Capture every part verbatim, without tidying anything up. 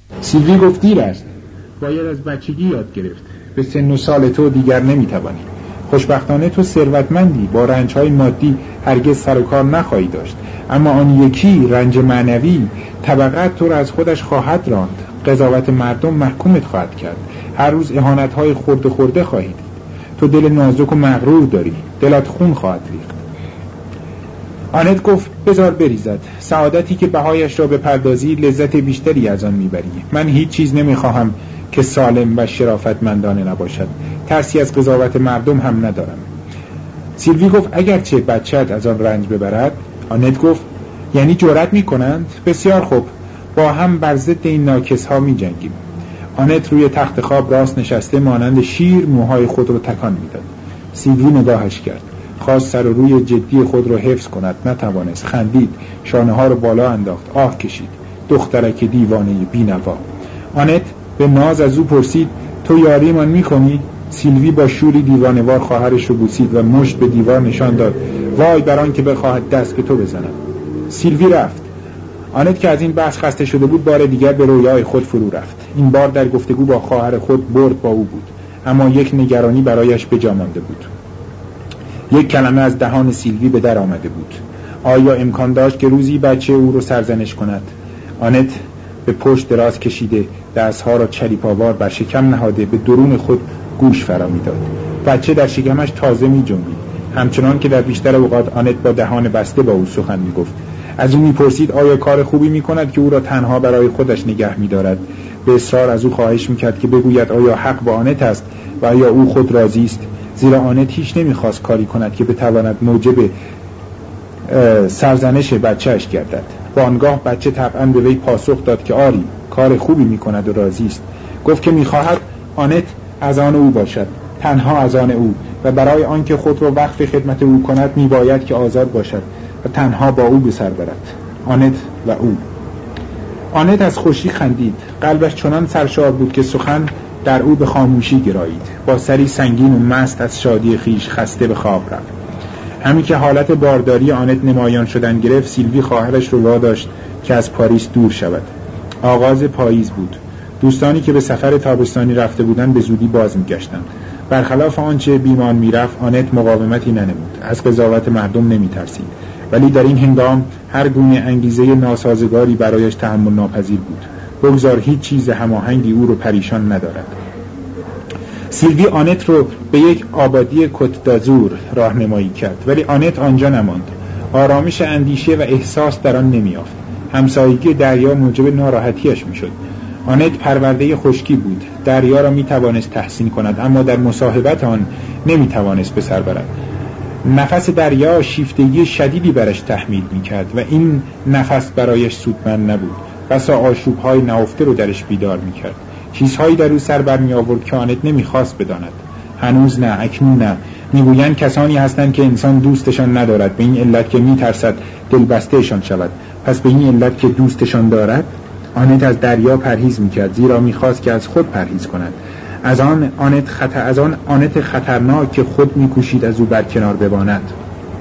سیلوی گفت دیر است. باید از بچگی یاد گرفت. به سن و سال تو دیگر نمیتوانی. خوشبختانه تو ثروتمندی، با رنجهای مادی هرگز سر و کار نخواهی داشت، اما آن یکی رنج معنوی طبقت تو را از خودش خواهد راند. قضاوت مردم محکومت خواهد کرد. هر روز اهانت‌های خورده خورده خواهی دید. تو دل نازک و مغرور داری، دلت خون خواهد ریخت. آنت گفت بذار بریزد. سعادتی که بهایش را بپردازی لذت بیشتری از آن میبری. من هیچ چیز نمیخواهم که سالم و شرافتمندانه نباشد. ترسی از قضاوت مردم هم ندارم. سیلوی گفت اگرچه بچه‌ت از آن رنج ببرد. آنت گفت یعنی جرأت میکنند؟ بسیار خوب، با هم بر ضد این ناکس ها می جنگیم. آنت روی تخت خواب راست نشسته مانند شیر موهای خود را تکان میداد. سیلوی نگاهش کرد. خواست سر و روی جدی خود را حفظ کند، نتوانست. خندید، شانه ها را بالا انداخت، آه کشید. دخترک دیوانه بی‌نوا. آنت به ناز از او پرسید تو یاری من میکنی؟ سیلوی با شوری دیوانوار خواهرش رو بوسید و مشت به دیوار نشان داد. وای بر آن که بخواهد دست به تو بزنم. سیلوی رفت. آنت که از این بحث خسته شده بود بار دیگر به رویای خود فرو رفت. این بار در گفتگو با خواهر خود برد با او بود، اما یک نگرانی برایش به جا مانده بود. یک کلمه از دهان سیلوی به در آمده بود. آیا امکان داشت که روزی بچه او رو سرزنش کند؟ آنت به پشت دراز کشیده، دستها را چلیپاوار بر شکم نهاده به درون خود گوش فرا می‌داد. بچه در شکمش تازه می‌جنبید، همچنان که در بیشتر اوقات آنت با دهان بسته با او سخن می‌گفت. از او می‌پرسید آیا کار خوبی می‌کند که او را تنها برای خودش نگه می‌دارد. به اصرار از او خواهش می‌کرد که بگوید آیا حق با آنت است و آیا او خود راضی است، زیرا آنت هیچ نمی‌خواست کاری کند که بتواند موجب سرزنش بچه‌اش گردد. با آنگاه بچه طبعاً به وی پاسخ داد که آری، کار خوبی می‌کند و راضی است. گفت که می‌خواهد آنت از آن او باشد، تنها از آن او، و برای آنکه خود را وقف خدمت او کند می‌باید که آزاد باشد و تنها با او به سر برد. آنت و او. آنت از خوشی خندید. قلبش چنان سرشار بود که سخن در او به خاموشی گرایید. با سری سنگین و مست از شادی خیش خسته به خواب رفت. همین که حالت بارداری آنت نمایان شدن گرفت، سیلوی خواهرش رو واداشت که از پاریس دور شود. آغاز پاییز بود. دوستانی که به سفر تابستانی رفته بودند به زودی باز می‌گشتند. برخلاف آنچه بیمان می‌رفت، آنت مقاومتی ننمود. از قضاوت مردم نمی‌ترسید. ولی در این هنگام هر گونه انگیزه ناسازگاری برایش تحمل ناپذیر بود. بگذار هیچ چیز هماهنگی او رو پریشان ندارد. سیلوی آنت رو به یک آبادی کت دازور راهنمایی کرد، ولی آنت آنجا نماند. آرامش اندیشه و احساس در آن نمی‌یافت. همسایگی دریا موجب ناراحتیش می‌شد. آنت پرورده خشکی بود. دریا را می‌توانست تحسین کند، اما در مصاحبت آن نمی‌توانست به سر برد. نفس دریا شیفتگی شدیدی برش تحمیل می‌کرد و این نفس برایش سودمند نبود. بسا آشوب‌های نهفته رو درش بیدار می‌کرد. چیزهایی در او سر بر می آورد که آنت نمی‌خواست بداند. هنوز نه، اکنون نه. میگویند کسانی هستند که انسان دوستشان ندارد، به این علت که می‌ترسد دلبستهشان شود. پس به این علت که دوستشان دارد. آنت از دریا پرهیز می‌کرد، زیرا می‌خواست که از خود پرهیز کند. از آن آنت خطر از آن آنت خطرناک که خود می‌کوشید از او برکنار بماند.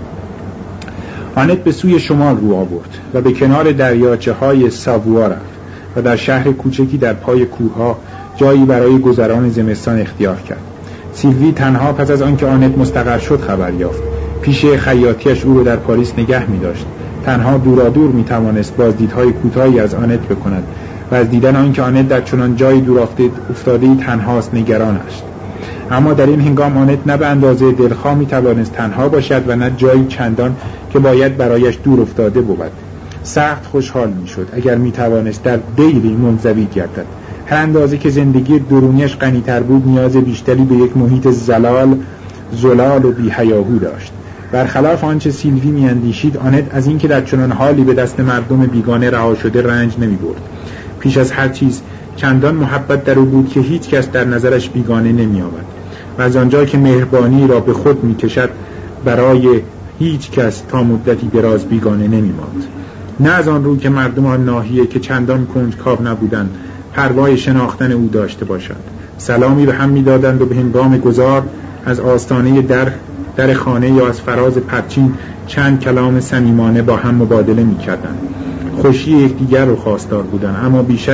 آنت به سوی شمال رو آورد و به کنار دریاچه‌های ساووا رفت و در شهر کوچکی در پای کوه‌ها جایی برای گذران زمستان اختیار کرد. سیلوی تنها پس از آنکه آنت مستقر شد خبر یافت. پیش خیاطیش او را در پاریس نگه می‌داشت. تنها دورادور می‌توانست بازدیدهای کوتاهی از آنت بکند و از دیدن آنکه آنت در چنان جایی دور افتاده‌ای تنهاست نگران است. اما در این هنگام آنت نه به اندازه دلخواه می‌توانست تنها باشد و نه جایی چندان که باید برایش دور افتاده بود. سخت خوشحال می‌شد اگر می‌توانست در دیری منزوی گردد. هر اندازه که زندگی درونیش غنی‌تر بود، نیاز بیشتری به یک محیط زلال، زلال و بی‌هیاهو داشت. برخلاف آنچه سیلوی می‌اندیشید، آنت از اینکه در چنان حالی به دست مردم بیگانه رها شده رنج نمی‌برد. پیش از هر چیز چندان محبت در او بود که هیچ کس در نظرش بیگانه نمی‌آمد و از آنجا که مهربانی را به خود می‌کشد برای هیچ کس تا مدتی دراز بیگانه نمی‌ماند. نه از آن رو که مردم آن ناحیه که چندان کنجکاو نبودند پروای شناختن او داشته باشند. سلامی به هم می‌دادند و به هنگام گذار از آستانه در در خانه یا از فراز پرچین چند کلام صمیمانه با هم مبادله می‌کردند. خوشی یکدیگر رو خواستار بودند، اما بیشک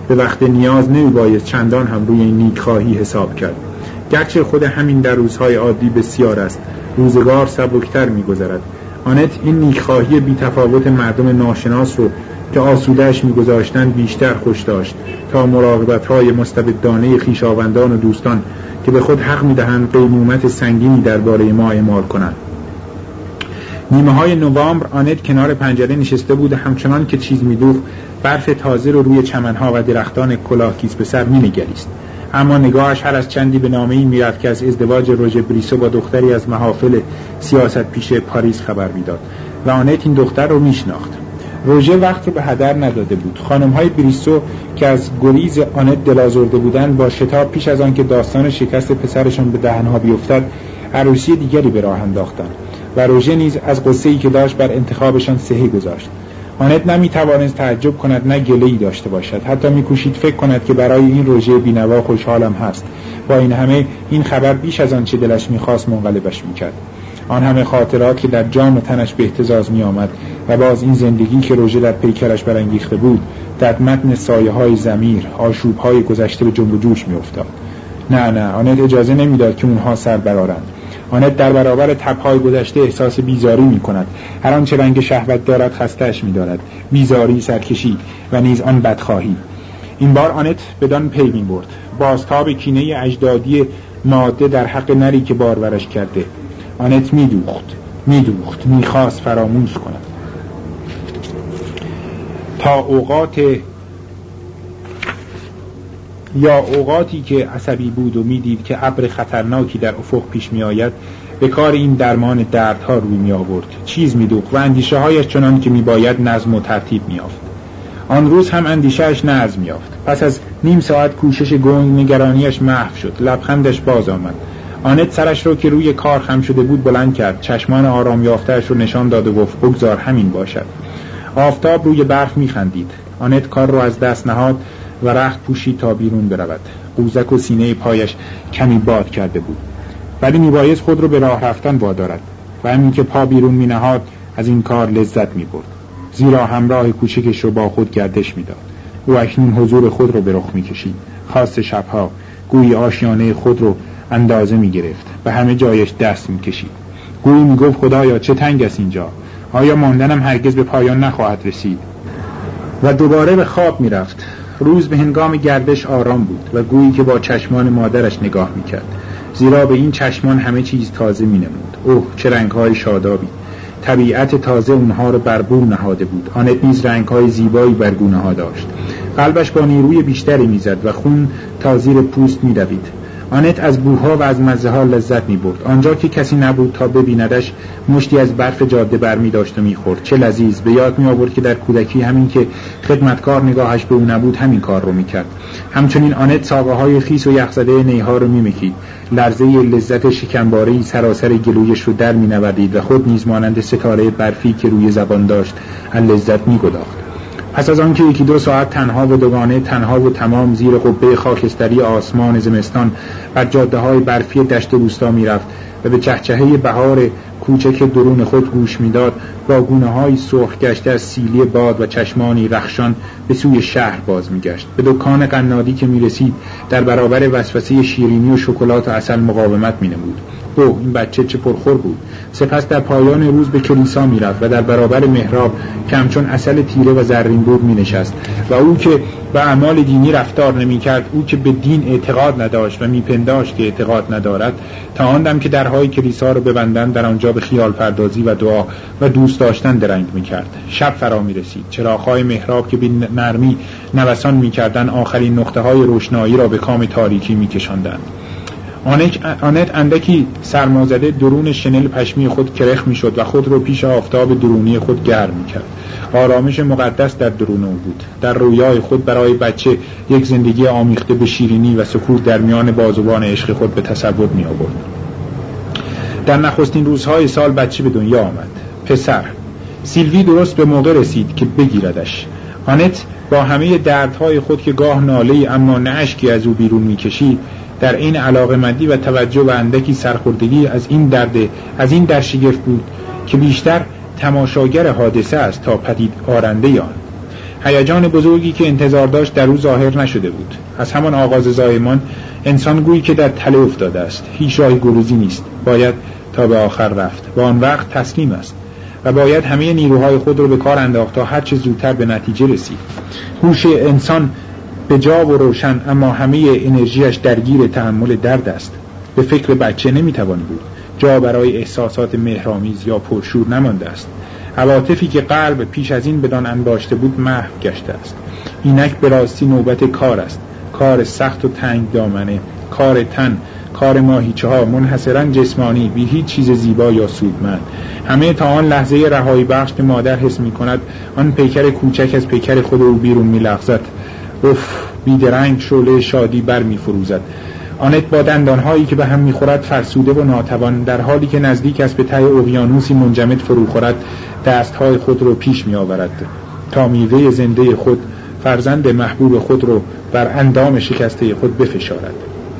به وقت نیاز نمیباید چندان هم روی این نیکخواهی حساب کرد. گرچه خود همین در روزهای عادی بسیار است، روزگار سبکتر می‌گذرد. آنت این نیکخواهی بی‌تفاوت مردم ناشناس رو که آسوده‌اش می‌گذاشتند بیشتر خوش داشت تا مراقبت‌های مستبدانه خویشاوندان و دوستان که به خود حق می‌دهند قیمومت سنگینی درباره ما اعمال کنند. نیمه های نوامبر آنت کنار پنجره نشسته بود، همچنان که چیز می‌دوخت برف تازه رو روی چمن‌ها و درختان کلاهگیس به سر می‌نگریست. اما نگاهش هر از چندی به نامه‌ای می‌رفت که از ازدواج روژه بریسو با دختری از محافل سیاست پیشه پاریس خبر می‌داد و آنت این دختر رو می‌شناخت. روژه وقت رو به هدر نداده بود. خانم‌های بریسو که از گریز آنت دل‌آزرده بودند با شتاب پیش از آن که داستان شکست پسرشان به دهن‌ها بیفتد عروسی دیگری به راه انداختند و روژه نیز از غصه‌ای که داشت بر انتخابشان صحیح گذاشت. آنت نمی‌توانست تعجب کند نه گله‌ای داشته باشد، حتی می‌کوشید فکر کند که برای این روژه بی‌نوا خوشحالم هست. با این همه این خبر بیش از آن چه دلش می‌خواست منقلبش می‌کرد. آن همه خاطرات که در جان و تنش به اهتزاز می‌آمد و باز این زندگی که روژه در پیکرش برانگیخته بود در متن سایه‌های ضمیر، آشوب‌های گذشته به جنب و جوش می‌افتاد. نه نه آنت اجازه نمی‌داد که اونها سر برآرند. آنت در برابر تب‌های گذشته احساس بیزاری می‌کند. هر آنچه رنگ شهوت دارد خسته‌اش می‌دارد. بیزاری، سرکشی و نیز آن بدخواهی. این بار آنت بدان پی می‌برد. بازتاب کینه اجدادی ماده در حق نری که بارورش کرده. آنت می‌دوخت، می‌دوخت، می‌خواست فراموش کند. تا اوقات یا اوقاتی که عصبی بود و میدید که ابر خطرناکی در افق پیش می آید به کار این درمان دردها روی می آورد. چیز می دوخت و اندیشه هایش چنان که می باید نظم و ترتیب می یافت. آن روز هم اندیشهش نظم یافت. پس از نیم ساعت کوشش گنگ نگرانیش محو شد. لبخندش باز آمد. آنت سرش رو که روی کار خم شده بود بلند کرد. چشمان آرام یافته‌اش رو نشان داد و گفت بگذار همین باشد. آفتاب روی برف می خندید. آنت کار رو از دست نهاد و رخت پوشید تا بیرون برود. قوزک و سینه پایش کمی باد کرده بود، ولی میبایست خود رو به راه رفتن وادارد و همین که پا بیرون می نهاد از این کار لذت می برد، زیرا همراه کوچکش رو با خود گردش می داد. او اکنون حضور خود رو به رخ می کشید. خاص شبها گویی آشیانه خود رو اندازه می گرفت، به همه جایش دست می کشید. گویی می گفت خدایا چه تنگ است اینجا، آیا ماندنم هرگز به پایان نخواهد رسید؟ و دوباره به خواب می رفت. روز به هنگام گردش آرام بود و گویی که با چشمان مادرش نگاه میکرد، زیرا به این چشمان همه چیز تازه مینمود. اوه چه رنگهای شادابی! طبیعت تازه اونها رو بر بوم نهاده بود. آنت نیز رنگهای زیبایی بر گونه ها داشت. قلبش با نیروی بیشتری میزد و خون تا زیر پوست میدوید. آنت از بوها و از مزه ها لذت میبرد. آنجا که کسی نبود تا ببیندش مشتی از برف جاده برمی داشت و میخورد. چه لذیذ! به یاد می آورد که در کودکی همین که خدمتکار نگاهش به او نبود همین کار رو میکرد. همچنین آنت ساقه های خیس و یخزده نیها رو میمکید. لرزه لذت شکمباره‌ای سراسر گلویش رو در مینوردید و خود نیز مانند ستاره برفی که روی زبان داشت از لذت میگداخت. پس از آن که یکی دو ساعت تنها و دوگانه، تنها و تمام زیر قبه خاکستری آسمان زمستان بر جاده‌های برفی دشت روستا می‌رفت و به چهچهه بهار کوچک درون خود گوش می‌داد، با گونه‌های سرخ گشته از سیلی باد و چشمانی رخشان به سوی شهر باز می‌گشت. به دکان قنادی که می‌رسید در برابر وسوسه شیرینی و شکلات و عسل مقاومت می‌نمود. اوه این بچه چه پرخور بود. سپس در پایان روز به کلیسا میرفت و در برابر محراب که همچون عسل تیره و زرین بود می نشست و او که به اعمال دینی رفتار نمی کرد، او که به دین اعتقاد نداشت و می پنداشت که اعتقاد ندارد، تا آن دم که درهای کلیسا رو ببندند در آنجا به خیال پردازی و دعا و دوست داشتن درنگ می کرد. شب فرا می رسید. چراغ‌های محراب که به نرمی نوسان می کردن آخرین نقطه های روشنایی را به کام تاریکی می کشاندند. آنت اندکی سرمازده درون شنل پشمی خود کرخ می شد و خود رو پیش آفتاب درونی خود گرم می کرد. آرامش مقدس در درون او بود. در رویای خود برای بچه یک زندگی آمیخته به شیرینی و سکوت در میان بازوان عشق خود به تصور می آورد. در نخستین روزهای سال بچه به دنیا آمد. پسر. سیلوی درست به موقع رسید که بگیردش. آنت با همه دردهای خود که گاه ناله‌ای اما نه اشکی از او بیرون می کشید، در این علاقمندی و توجه و اندکی سرخوردگی از این درد از این در شگفت بود که بیشتر تماشاگر حادثه است تا پدید آرنده آن. هیجان بزرگی که انتظار داشت در او ظاهر نشده بود. از همان آغاز زایمان انسان گویی که در تله افتاده است. هیچ راه گریزی نیست، باید تا به آخر رفت و آن وقت تسلیم است و باید همه نیروهای خود را به کار انداخت تا هر چه زودتر به نتیجه رسید. هوش انسان به جا و روشن، اما همه انرژیش درگیر تحمل درد است. به فکر بچه نمیتوان بود. جا برای احساسات مهرآمیز یا پرشور نمانده است. عواطفی که قلب پیش از این بدان انباشته بود محو گشته است. اینک به راستی نوبت کار است، کار سخت و تنگ دامنه، کار تن، کار ماهیچه ها منحصرا جسمانی، بی هیچ چیز زیبا یا سودمند. همه تا آن لحظه رهایی بخش که مادر حس می کند آن پیکر کوچک از پیکر خود او بیرون می لغزد. اف، بیدرنگ شعله شادی بر می فروزد. آنت با دندانهایی که به هم میخورد فرسوده و ناتوان، در حالی که نزدیک است به ته اقیانوسی منجمد فرو خورد، دستهای خود رو پیش می آورد تا میوه زنده خود، فرزند محبوب خود رو بر اندام شکسته خود بفشارد.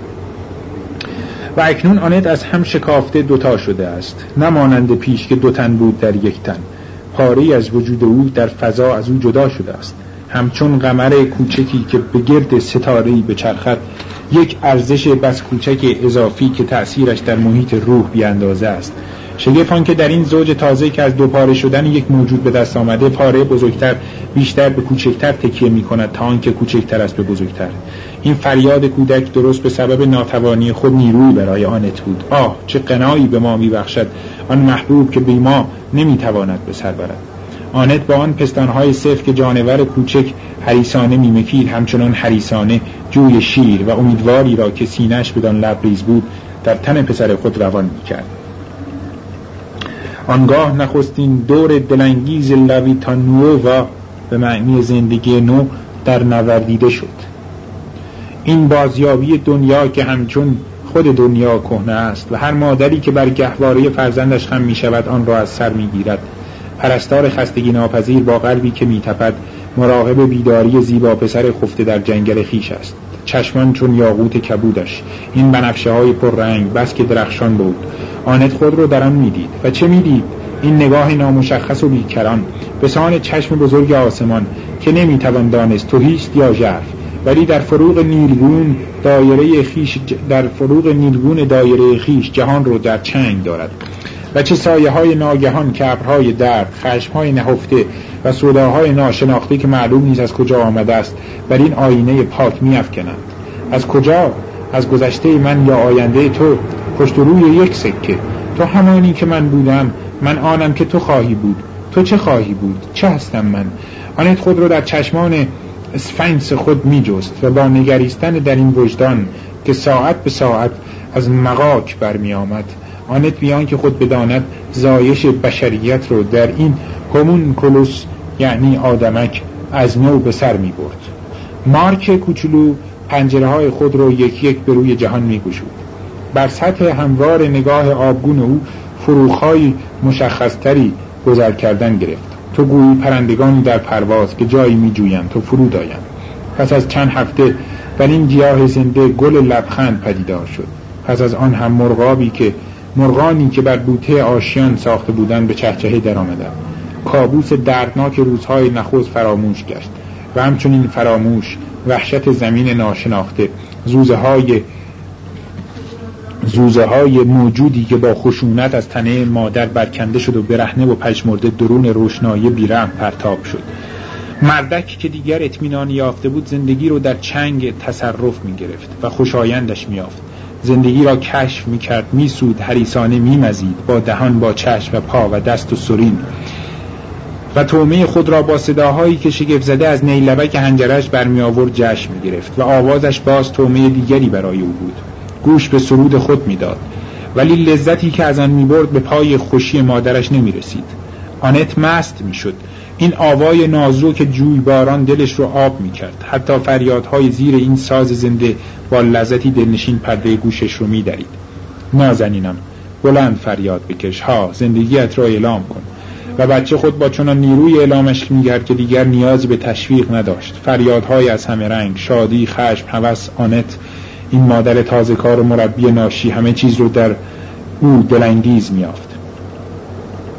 و اکنون آنت از هم شکافته دوتا شده است، نمانند پیش که دو تن بود در یک تن. پاره‌ای از وجود او در فضا از او جدا شده است، همچون قمر کوچکی که به گرد ستاره‌ای بچرخد، یک ارزش بس کوچک اضافی که تأثیرش در محیط روح بی اندازه است. شگفت آن که در این زوج تازه که از دو پاره شدن یک موجود به دست آمده، پاره بزرگتر بیشتر به کوچکتر تکیه می کند تا آنکه کوچکتر است به بزرگتر. این فریاد کودک درست به سبب ناتوانی خود نیرویی برای آنت بود. آه، چه قنایی به ما می بخشد آن محبوب که بی ما نمی تواند به سر برد. آنت با آن پستانهای صفر که جانور کوچک حریصانه میمکید، همچنان حریصانه جوی شیر و امیدواری را که سینه‌اش بدان لبریز بود در تن پسر خود روان میکرد. آنگاه نخستین دور دلانگیز لاویتا نووا به معنی زندگی نو در نوردیده شد. این بازیابی دنیا که همچون خود دنیا کهنه است و هر مادری که بر گهواره فرزندش خم میشود آن را از سر میگیرد. پرستار خستگی ناپذیر با قلبی که میتپد، مراقب بیداری زیبا پسر خفته در جنگل خیش است. چشمان چون یاقوت کبودش، این بنفشه های پر رنگ بس که درخشان بود. آنت خود رو در آن میدید. و چه میدید؟ این نگاه نامشخص و بیکران، بسان چشم بزرگ آسمان که نمیتوان دانست توهیست یا ژرف، ولی در فروغ نیلگون دایره خیش در فروغ نیلگون دایره خیش جهان رو در چنگ دارد. و چه سایه های ناگهان که ابرهای درد، خشم های نهفته و سوداهای ناشناخته که معلوم نیست از کجا آمده است بر این آینه پاک می افکنند. از کجا؟ از گذشته من یا آینده تو؟ پشت روی یک سکه. تو همانی که من بودم، من آنم که تو خواهی بود. تو چه خواهی بود؟ چه هستم من؟ آنت خود رو در چشمان اسفنکس خود می جست و با نگریستن در این وجدان که ساعت به ساعت از مغاک برمی آمد، آنت بیان که خود بداند زایش بشریت رو در این هومونکولوس یعنی آدمک از نو به سر می برد. مارک کوچولو پنجره های خود رو یک یک به روی جهان می گشود. بر سطح هموار نگاه آبگون او فروخ‌های مشخصتری گذر کردن گرفت. تو گویی پرندگانی در پرواز که جایی می جویند تو فرود آیند. پس از چند هفته بر این گیاه زنده گل لبخند پدیدار شد. پس از آن هم مرغابی که مرغانی که بر بوته آشیان ساخته بودند به چهچهه در آمدند. کابوس دردناک روزهای نخست فراموش گشت و همچنین فراموش وحشت زمین ناشناخته، زوزه های زوزه های موجودی که با خشونت از تنه مادر برکنده شد و برهنه و پژمرده درون روشنایی بیرحم پرتاب شد. مردک که دیگر اطمینان یافته بود زندگی رو در چنگ تصرف می گرفت و خوشایندش می یافت. زندگی را کشف می کرد، می سود، حریصانه می مزید، با دهان، با چشم و پا و دست و سرین، و تومه خود را با صداهایی که شگفت زده از نیلبک حنجرش برمی آورد جشن می گرفت و آوازش باز تومه دیگری برای او بود. گوش به سرود خود می داد، ولی لذتی که از آن می برد به پای خوشی مادرش نمی رسید. آنت مست می شد. این آوای نازک جویباران دلش رو آب می کرد. حتی فریادهای زیر این ساز زنده با لذتی دلنشین پرده گوشش رو می درید. نازنینم، بلند فریاد بکش، ها، زندگیت را اعلام کن. و بچه خود با چنان نیروی اعلامش می کرد که دیگر نیازی به تشویق نداشت. فریادهای از همه رنگ، شادی، خشم، هوس. آنت، این مادر تازه کار و مربی ناشی، همه چیز رو در او دلانگیز می یافت.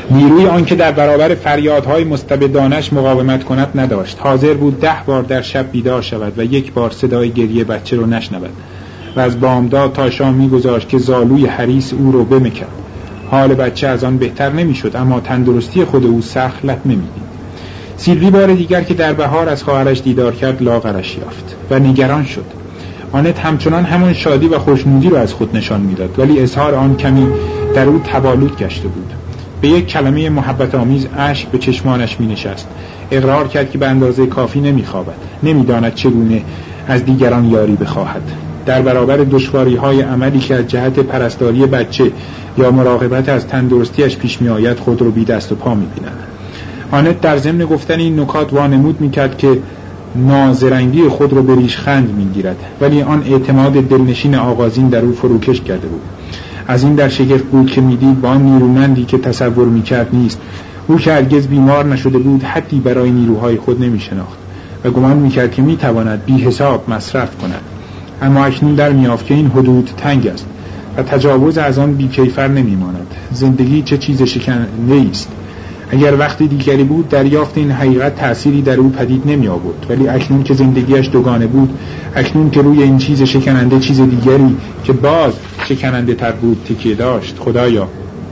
نیروی آن که در برابر فریادهای مستبدانش مقاومت کند نداشت. حاضر بود ده بار در شب بیدار شود و یک بار صدای گریه بچه رو نشنود و از بامداد تا شام می‌گذاشت که زالوی حریص او رو بمکد. حال بچه از آن بهتر نمی‌شد، اما تندرستی خود او سخت لطمه می‌دید. سیلوی بار دیگر که در بهار از خواهرش دیدار کرد لاغرش یافت و نگران شد. آنت همچنان همان شادی و خوشنودی رو از خود نشان می‌داد، ولی اظهار آن کمی در او تبالود گشته بود. به یک کلمه محبت آمیز اشک به چشمانش می نشست. اقرار کرد که به اندازه کافی نمی خوابد، نمی داند چگونه از دیگران یاری بخواهد. در برابر دشواری های عملی که از جهت پرستاری بچه یا مراقبت از تندرستیش پیش می آید خود رو بی دست و پا می بیند. آنت در ضمن گفتن این نکات وانمود می کرد که نازرنگی خود رو به ریشخند می گیرد، ولی آن اعتماد دلنشین آغازین در او فروکش کرده بود. از این در شگفت بود که میدید با آن نیرومندی که تصور میکرد نیست. او که هرگز بیمار نشده بود حدی برای نیروهای خود نمیشناخت و گمان میکرد که میتواند بی حساب مصرف کند، اما اکنون در میافت که این حدود تنگ است و تجاوز از آن بیکیفر نمیماند. زندگی چه چیز شکننده است. اگر وقتی دیگری بود دریافت این حقیقت تأثیری در او پدید نمی آورد، ولی اکنون که زندگیش دوگانه بود، اکنون که روی این چیز شکننده چیز دیگری که باز شکننده تر بود تکیه داشت، خدایا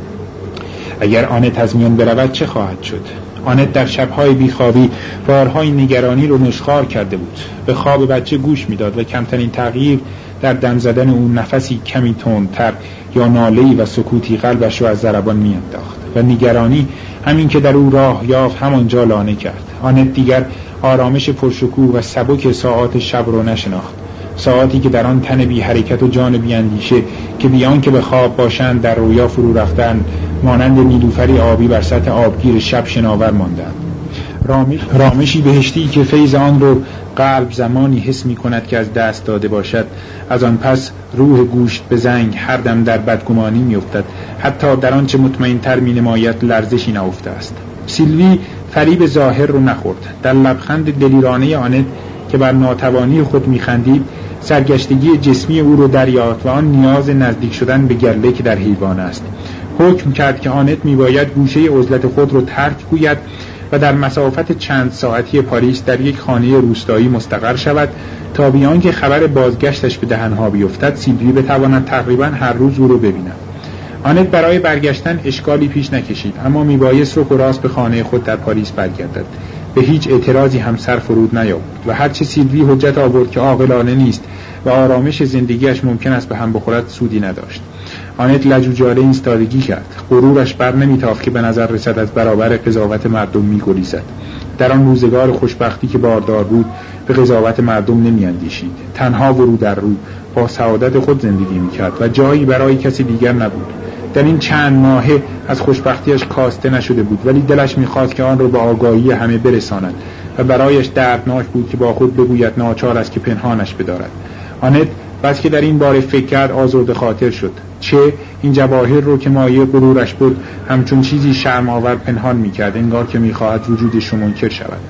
اگر آنت از میان برود چه خواهد شد؟ آنت در شب‌های بیخوابی بارهای نگرانی رو نشخوار کرده بود. به خواب بچه گوش میداد و کمترین تغییر در دم زدن او، نفسی کمی تندتر یا ناله‌ای و سکوتی قلبش رو از ضربان میانداخت و نگرانی همین که در او راه یافت همانجا لانه کرد. آنت دیگر آرامش پرشکوه و سبک ساعات شب رو نشناخت، ساعاتی که در آن تن بی حرکت و جان بی اندیشه که بیان که به خواب باشند در رویا فرو رفتن، مانند نیلوفری آبی بر سطح آبگیر شب شناور ماندند. رامش رامشی بهشتی که فیض آن رو قلب زمانی حس می کند که از دست داده باشد، از آن پس روح گوشت به زنگ هر دم در بدگمانی می افتد، حتی در آنچه مطمئن تر می نماید لرزشی نهفته است. سیلوی فریب ظاهر رو نخورد. در لبخند دلیرانه آنت که بر ناتوانی خود می خندید، سرگشتگی جسمی او رو دریافت و آن نیاز نزدیک شدن به گله که در حیوان است. حکم کرد که آنت می باید گوشه عزلت خود رو ترک گوید و در مسافت چند ساعتی پاریس در یک خانه روستایی مستقر شود تا بیان که خبر بازگشتش به دهنها بیفتد سیلوی بتواند تقریبا هر روز او رو ببیند. آنت برای برگشتن اشکالی پیش نکشید، اما میبایست رو راست به خانه خود در پاریس برگردد. به هیچ اعتراضی هم سر فرود نیاورد و هرچه سیلوی حجت آورد که عاقلانه نیست و آرامش زندگیش ممکن است به هم بخورد سودی نداشت. آنت لجوجانه ایستادگی کرد. غرورش بر نمیتافت که به نظر رسد از برابر قضاوت مردم میگریزد. در آن روزگار خوشبختی که باردار بود به قضاوت مردم نمیاندیشید. تنها و رو در رو با سعادت خود زندگی میکرد و جایی برای کسی دیگر نبود. در این چند ماهه از خوشبختیش کاسته نشده بود، ولی دلش میخواست که آن را به آگاهی همه برساند و برایش دردناک بود که با خود بگوید ناچار است که پنهانش بدارد. آنت بس که در این باره فکر کرد آزرده خاطر شد. چه این جواهر رو که مایه غرورش بود همچون چیزی شرم آور پنهان میکرد، انگار که میخواهد وجودش رو منکر شود.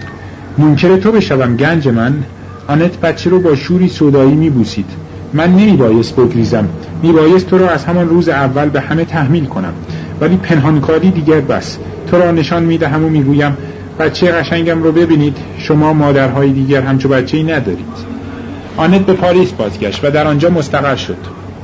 منکر تو بشوم گنج من؟ آنت بچه رو با شوری سودایی میبوسید. من نمیبایست بگریزم، میبایست تو رو از همان روز اول به همه تحمیل کنم، ولی پنهانکاری دیگر بس. تو را نشان میدهم و میگویم بچه قشنگم رو ببینید، شما مادرهای دیگر همچو بچه‌ای ندارید. آنت به پاریس بازگشت و در آنجا مستقر شد.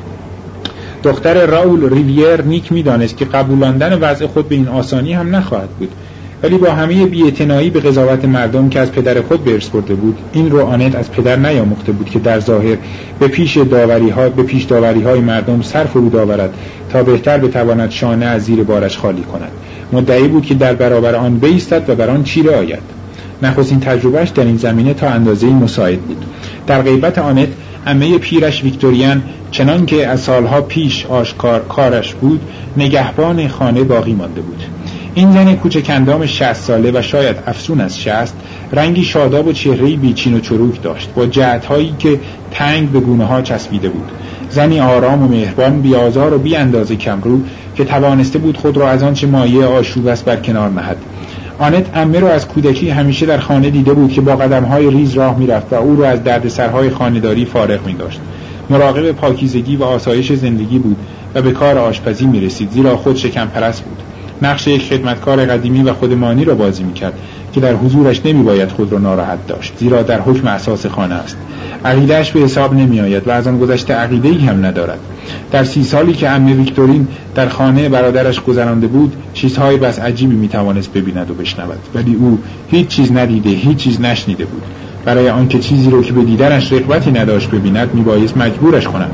دختر راول ریویر نیک می‌دانست که قبولاندن وضع خود به این آسانی هم نخواهد بود، ولی با همه بی‌اعتنایی به قضاوت مردم که از پدر خود به ارث برده بود، این رو آنت از پدر نیاموخته بود که در ظاهر به پیش داوری‌ها به پیش داوری‌های مردم سر فرود آورد تا بهتر بتواند شانه از زیر بارش خالی کند. مدعی بود که در برابر آن بایستد و بر آن چیره آید. نخستین تجربهش در این زمینه تا اندازه‌ای مساعد بود. در غیبت آنت عمه پیرش ویکتوریان، چنان که از سالها پیش آشکار کارش بود، نگهبان خانه باقی مانده بود. این زن کوچک اندام شصت ساله و شاید افسون از شصت، رنگی شاداب و چهره‌ای بیچین و چروک داشت با جهت‌هایی که تنگ به گونه‌ها چسبیده بود. زنی آرام و مهربان، بی آزار و بی اندازه کمرو که توانسته بود خود را از آنچه مایه آشوب است برکنار نهد. آنت عمه را از کودکی همیشه در خانه دیده بود که با قدم‌های ریز راه می‌رفت و او را از دردسرهای خانه‌داری فارغ می‌داشت. مراقب پاکیزگی و آسایش زندگی بود و به کار آشپزی می‌رسید، زیرا خود شکم پرست بود. نقش یک خدمتکار قدیمی و خودمانی را بازی میکرد که در حضورش نمیباید خود را ناراحت داشت، زیرا در حکم اساس خانه است. عقیده‌اش به حساب نمیآید و از آن گذشته عقیده‌ای هم ندارد. در سی سالی که عمه ویکتورین در خانه برادرش گذرانده بود، چیزهای بس عجیبی میتوانست ببیند و بشنود، ولی او هیچ چیز ندیده، هیچ چیز نشنیده بود. برای آنکه چیزی رو که به دیدنش رغبتی نداشت ببیند، میبایست مجبورش کند.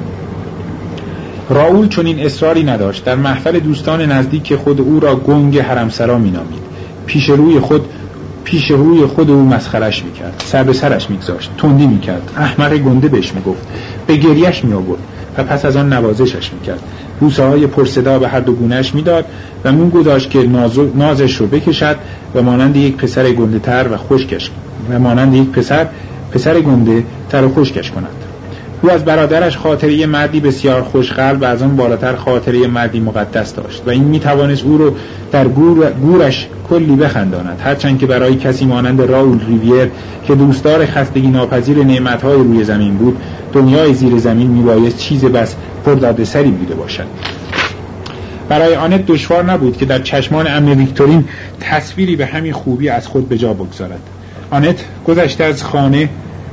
راول چنین اصراری نداشت. در محفل دوستان نزدیک خود او را گنگ حرمسرا مینامید. پیش روی خود پیش روی خود او مسخرش میکرد، سر به سرش میگذاشت، تندی میکرد، احمق گنده بهش میگفت، به گریهش میآورد و پس از آن نوازشش میکرد. بوسه های پرصدا به هر دو گونه‌اش میداد و مون گذاشت که نازش رو بکشد و مانند یک پسر گنده تر و خشکش و مانند یک پسر پسر گنده تر و خشکش کند. او از برادرش خاطره مردی بسیار خوشقلب و از آن بالاتر خاطره مردی مقدس داشت و این میتوانست او رو در گور گورش کلی بخنداند، هرچند که برای کسی مانند راول ریویر که دوستدار خستگی ناپذیر نعمت‌های روی زمین بود، دنیای زیر زمین میبایست چیز بس پردردسری بوده باشد. برای آنت دشوار نبود که در چشمان عمه ویکتورین تصویری به همین خوبی از خود به جا بگذارد. آنت گذشته از خانه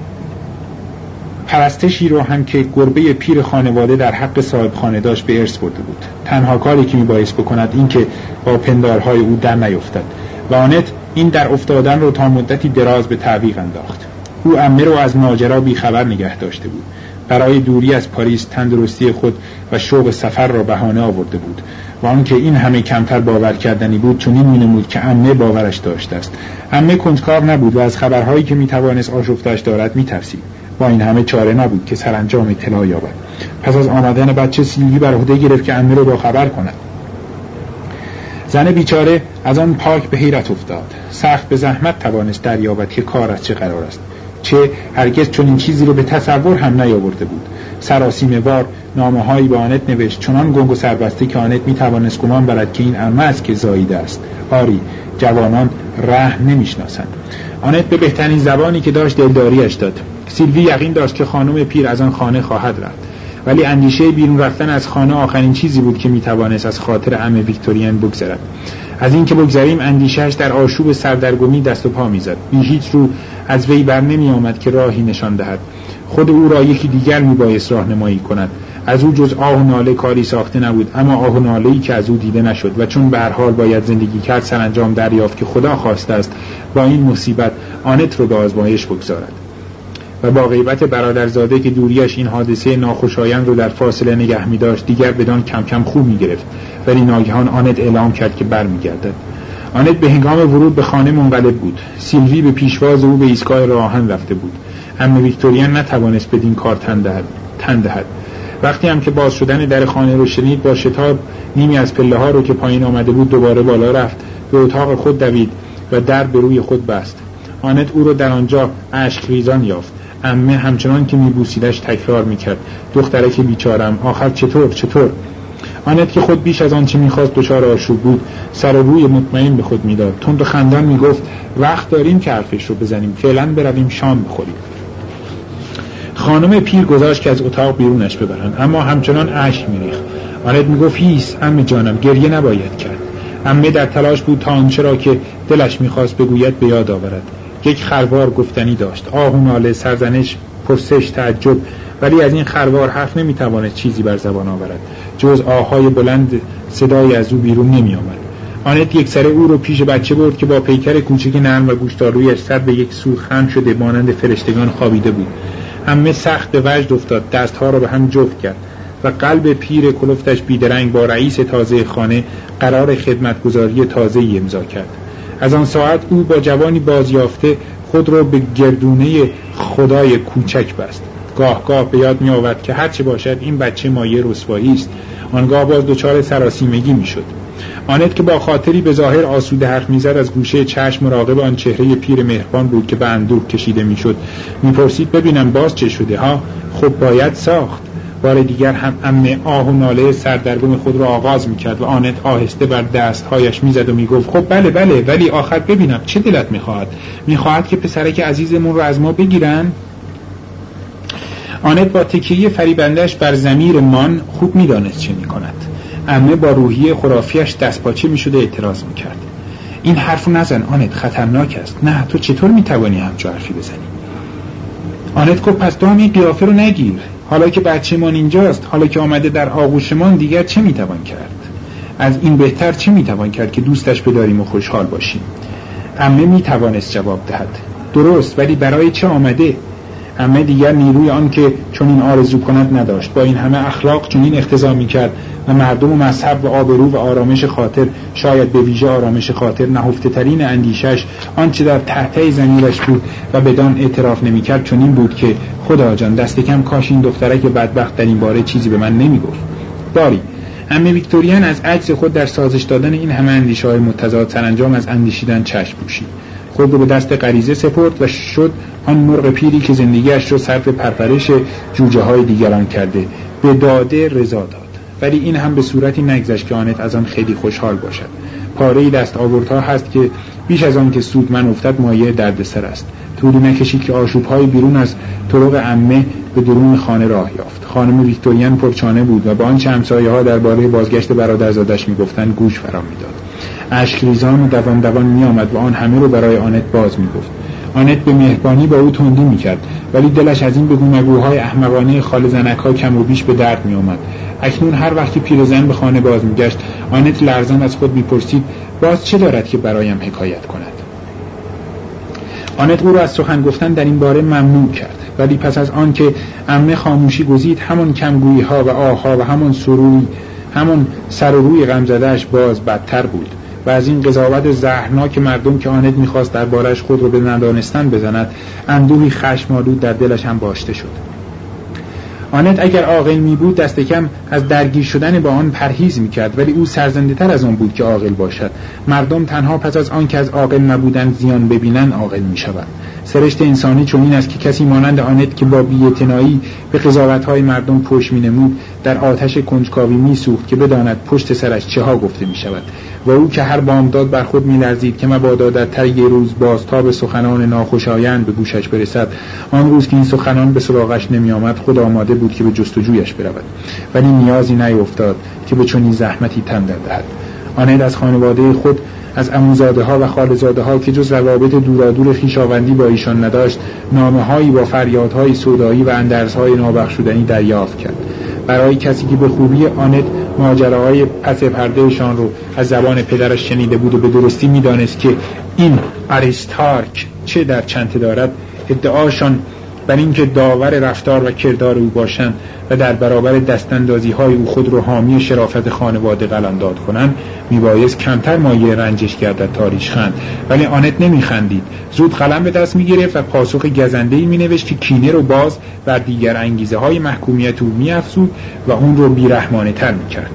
پرستشی رو هم که گربه پیر خانواده در حق صاحب خانه داشت به ارث برده بود. تنها کاری که میبایست بکند این که با پندارهای او در نیفتد و آنت این در افتادن رو تا مدتی دراز به تعویق انداخت. او عمه رو از ماجرا بیخبر نگه داشته بود. برای دوری از پاریس تندرستی خود و شوق سفر را بهانه آورده بود و آنکه این همه کمتر باور کردنی بود چنین می‌نمود که عمه باورش داشته است. عمه کنجکاو نبود و از خبرهایی که میتوانست آشفته‌اش دارد میترسید. با این همه چاره نبود که سرانجام اطلاع یابد. پس از آمدن بچه سیلوی بر عهده گرفت که عمه را با خبر کند. زن بیچاره از آن پاک به حیرت افتاد. سخت به زحمت توانست دریابد که کار از چه قرار است. چه هرگز چنین چیزی رو به تصور هم نیاورده بود. سراسیمه وار نامه‌هایی به آنت نوشت، چنان گنگ و سربسته که آنت میتوانست گمان برد که این عمه است که زاییده است. آری، جوانان رحم نمیشناسند. آنت به بهترین زبانی که داشت دلداریش داد. سیلوی یقین داشت که خانم پیر از آن خانه خواهد رفت، ولی اندیشه بیرون رفتن از خانه آخرین چیزی بود که میتوانست از خاطر عمه ویکتورین بگذرد. از این که بگذریم اندیشهش در آشوب سردرگمی دست و پا میزد. بی هیچ رو از وی بر نمی آمد که راهی نشان دهد. خود او را یکی دیگر میبایست راهنمایی کند. از او جز آه و ناله کاری ساخته نبود، اما آه و ناله‌ای که از او دیده نشد و چون به هر حال باید زندگی کرد سرانجام دریافت که خدا خواسته است با این مصیبت آنت رو به آزمایش بگذارد و با غیبت برادرزاده که دوریش این حادثه ناخوشایند رو در فاصله نگه می داشت دیگر بدان کم کم خوب می گرفت. ولی ناگهان آنت اعلام کرد که بر می گردد. آنت به هنگام ورود به خانه منقلب بود. سیلوی به پیشواز او به ایستگاه راهن رفته بود. عمه ویکتورین نتوانست بدین کار تن دهد. تن دهد. وقتی هم که باز شدن در خانه رو شنید با شتاب نیمی از پله ها رو که پایین آمده بود دوباره بالا رفت، به اتاق خود دوید و در به روی خود بست. آنت او رو در آنجا اشک ریزان یافت. عمه همچنان که میبوسیدش تکرار میکرد، دخترک بیچارم، آخر چطور چطور؟ آنت که خود بیش از آن چه میخواست دچار آشوب بود سر و روی مطمئن به خود میداد. تند و خندان میگفت وقت داریم که حرفش رو بزنیم، فعلا برویم شام بخوریم. خانم پیر گذاشت که از اتاق بیرونش ببرن، اما همچنان اشک میریخت. آنت میگفت هیس عمه جانم، گریه نباید کرد. عمه در تلاش بود تا آنچه را که دلش میخواست بگوید به یاد آورد. یک خروار گفتنی داشت، آه و ناله، سرزنش، پرسش، تعجب، ولی از این خروار حرف نمیتواند چیزی بر زبان آورد جز آهای بلند صدای از او بیرون نمی آمد. آنت یک سره او رو پیش بچه برد که با پیکر کوچک نرم و گوشتارویش سر به یک سو خم شده مانند فرشتگان خوابیده بود. عمه سخت به وجد افتاد، دستها را به هم جفت کرد و قلب پیر کلفتش بیدرنگ با رئیس تازه خانه قرار خدمتگزاری تازه‌ای امضا کرد. از آن ساعت او با جوانی بازیافته خود را به گردونه خدای کوچک بست. گاه گاه به یاد می آورد که هرچه باشد این بچه مایه رسوایی است. آنگاه باز دچار سراسیمگی می شد. آنت که با خاطری به ظاهر آسوده حرف می زد از گوشه چشم مراقب آن چهره پیر مهربان بود که به اندوه کشیده می شد. می پرسید ببینم باز چه شده ها؟ خب باید ساخت. بار دیگر هم عمه آه و ناله سردرگم خود را آغاز میکرد و آنت آهسته بر دستهایش میزد و میگفت خب بله بله، ولی آخر ببینم چه دلت میخواهد؟ میخواهد که پسرک عزیزمون رو از ما بگیرن؟ آنت با تکیه فریبندش بر ضمیر مان خوب میدانست چه میکند. عمه با روحیه خرافیش دستپاچه میشد و اعتراض میکرد. این حرفو نزن آنت، خطرناک است. نه، تو چطور میتوانی همچو حرفی بزنی؟ آنت گفت پس تو هم این قیافه رو نگیر. حالا که بچه‌مان اینجاست، حالا که آمده در آغوشمان، دیگر چه میتوان کرد؟ از این بهتر چه میتوان کرد که دوستش بداریم و خوشحال باشیم؟ عمه میتوانست جواب دهد. درست، ولی برای چه آمده؟ عمه دیگر نیروی آن که چون این آرزو کند نداشت. با این همه اخلاق چون این اقتضا میکرد و مردم و مذهب و آبرو و آرامش خاطر، شاید به ویژه آرامش خاطر، نهفته ترین اندیشش آنچه در تحته ضمیرش بود و بدان اعتراف نمیکرد چون این بود که خدا جان دست کم کاش این دخترک بدبخت در این باره چیزی به من نمیگفت. باری عمه ویکتوریان از عجز خود در سازش دادن این همه اندیشه‌های متضاد سرانجام از اندیشیدن چشم پوشید. خود رو به دست غریزه سپرد و شد آن مرغ پیری که زندگیش رو صرف پرورش جوجه های دیگران کرده. به داده رضا داد، ولی این هم به صورتی نگذشت که آنت از آن خیلی خوشحال باشد. پاره دست آوردها هست که بیش از آن که سودمند افتد مایه دردسر است. طولی نکشید که آشوب‌های بیرون از طرق عمه به درون خانه راه یافت. خانم ویکتوریان پرچانه بود و با آنچه همسایه‌ها درباره بازگشت برادرزادش می‌گفتند گوش فرا می‌داد. اشک ریزان و دوان دوان می آمد و آن همه رو برای آنت باز می گفت. آنت به مهربانی با او تندی می کرد، ولی دلش از این بگو مگوهای احمقانه خال زنک‌ها کم و بیش به درد می آمد. اکنون هر وقتی پیرزن به خانه باز می گشت، آنت لرزان از خود می پرسید باز چه دارد که برایم حکایت کند. آنت او را از سخن گفتن در این باره ممنوع کرد، ولی پس از آن که عمه خاموشی گزید، همون کمگویی ها و آها و همون سروی همون سر و روی غمزده‌اش باز بدتر بود و از این قضاوت زهرناک مردم که آنت می‌خواست دربارش خود رو به ندانستن بزند، اندوهی خشم‌آلود در دلش هم باشته شد. آنت اگر عاقل می بود دست کم از درگیر شدن با آن پرهیز می‌کرد، ولی او سرزنده تر از آن بود که عاقل باشد. مردم تنها پس از آن که از عاقل نبودن زیان ببینن عاقل می‌شوند. سرشت انسانی چون این است که کسی مانند آنت که با بی‌اعتنایی به قضاوت‌های مردم پشت می‌نمود، در آتش کنجکاوی می‌سوخت که بداند پشت سرش چه ها گفته می‌شود، و او که هر بامداد بر خود می‌لرزید که مبادا در طی روز بازتاب سخنان ناخوشایند به گوشش برسد. آن روز که این سخنان به سراغش نمی‌آمد، خود آماده بود که به جستجویش برود، ولی نیازی نیفتاد که به چنین زحمتی تن دهد. آنت از خانواده خود، از عموزاده ها و خالزاده ها که جز روابط دورادور خویشاوندی با ایشان نداشت، نامه هایی با فریادهای سودایی و اندرزهای نابخشودنی دریافت کرد. برای کسی که به خوبی آنت ماجراهای پس پردهشان رو از زبان پدرش شنیده بود و به درستی می‌دانست که این آریستارک چه در چنته دارد، ادعاشان بر اینکه داور رفتار و کردار او باشند و در برابر دستاندازی های او خود رو حامی شرافت خانواده قلمداد کنند، میبایست کمتر مایه رنجش گردد تا ریشخند. ولی آنت نمیخندید، زود قلم به دست میگرفت و پاسخ گزنده‌ای مینوشت که کینه رو باز بر دیگر انگیزه های محکومیت او میافزود و اون رو بیرحمانه تر میکرد.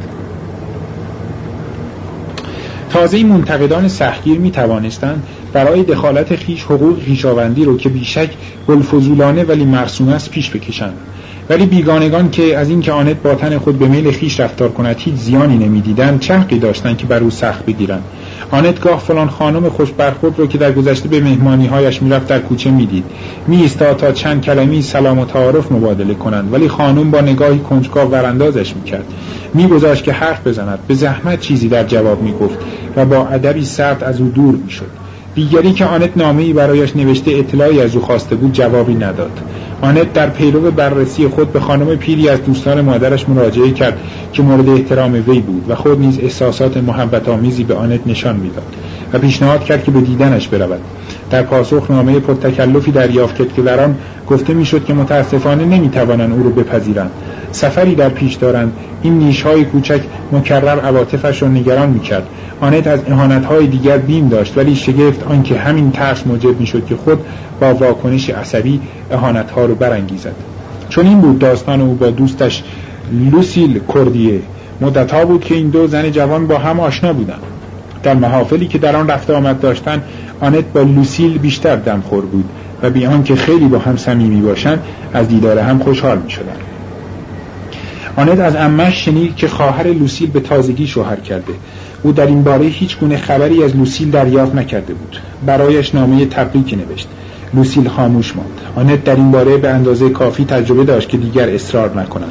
تازه منتقدان سختگیر می توانستند برای دخالت خیش حقوق خویشاوندی رو که بیشک بلفضولانه ولی مرسوم است پیش بکشند، ولی بیگانگان که از این که آنت با تن خود به میل خیش رفتار کند هیچ زیانی نمیدیدند، چه حقی داشتند که بر او سخت بگیرند. آنت گاه فلان خانم خوش برخورد رو که در گذشته به مهمانی هایش میرفت در کوچه میدید، می ایستاد تا چند کلمه‌ای سلام و تعارف مبادله کنند، ولی خانم با نگاهی کنجکاو وراندازش میکرد، میگذاشت که حرف بزند، به زحمت چیزی در جواب میگفت و با ادبی سرد از او دور میشد. دیگری که آنت نامه‌ای برایش نوشته اطلاعی از او خواسته بود جوابی نداد. آنت در پیرو بررسی خود به خانم پیری از دوستان مادرش مراجعه کرد که مورد احترام وی بود و خود نیز احساسات محبت آمیزی به آنت نشان میداد و پیشنهاد کرد که به دیدنش برود. در پاسخ نامه پرتکلفی دریافت کرد که در آن گفته میشد که متاسفانه نمیتوانند او را بپذیرند، سفری در پیش دارند. این نیش‌های کوچک مکرر عواطفش را نگران میکرد. آنت از اهانت‌های دیگر بیم داشت، ولی شگفت آنکه همین ترس موجب میشد که خود با واکنش عصبی اهانت‌ها را برانگیزد. چون این بود داستان او با دوستش لوسیل کوردیه. مدت‌ها بود که این دو زن جوان با هم آشنا بودند. در محافلی که در آن رفت آمد داشتند، آنت با لوسیل بیشتر دمخور بود و بی آنکه خیلی با هم صمیمی باشند از دیدار هم خوشحال می‌شدند. آنت از عمه‌اش شنید که خواهر لوسیل به تازگی شوهر کرده. او در این باره هیچ گونه خبری از لوسیل دریافت نکرده بود. برایش نامه تبریکی نوشت. لوسیل خاموش ماند. آنت در این باره به اندازه کافی تجربه داشت که دیگر اصرار نکند.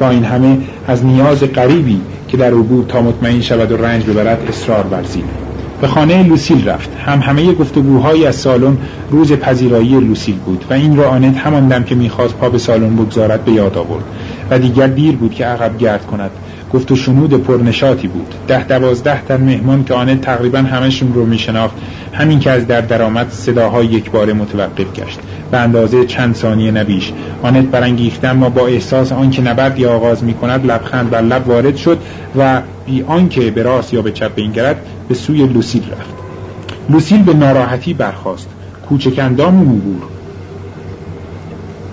با این همه از نیاز غریبی که در او بود تا مطمئن شود و رنج ببرد اصرار ورزید. به خانه لوسیل رفت. هم همه گفتگوهایی از سالن روز پذیرایی لوسیل بود و این را آنت همان دم که میخواست پا به سالن بگذارد به یاد آورد و دیگر دیر بود که عقب گرد کند. گفت و شنود پرنشاطی بود. ده دوازده تن مهمان که آنت تقریبا همشون رو میشناخت، همین که از در درآمد صداهای یک باره متوقف گشت. به اندازه چند ثانیه نبیش. آنت برانگیخته اما با احساس آنکه نبردی آغاز میکند لبخند بر لب وارد شد و بی آنکه به راست یا به چپ بنگرد به سوی لوسیل رفت. لوسیل به ناراحتی برخاست. کوچک اندام و موبور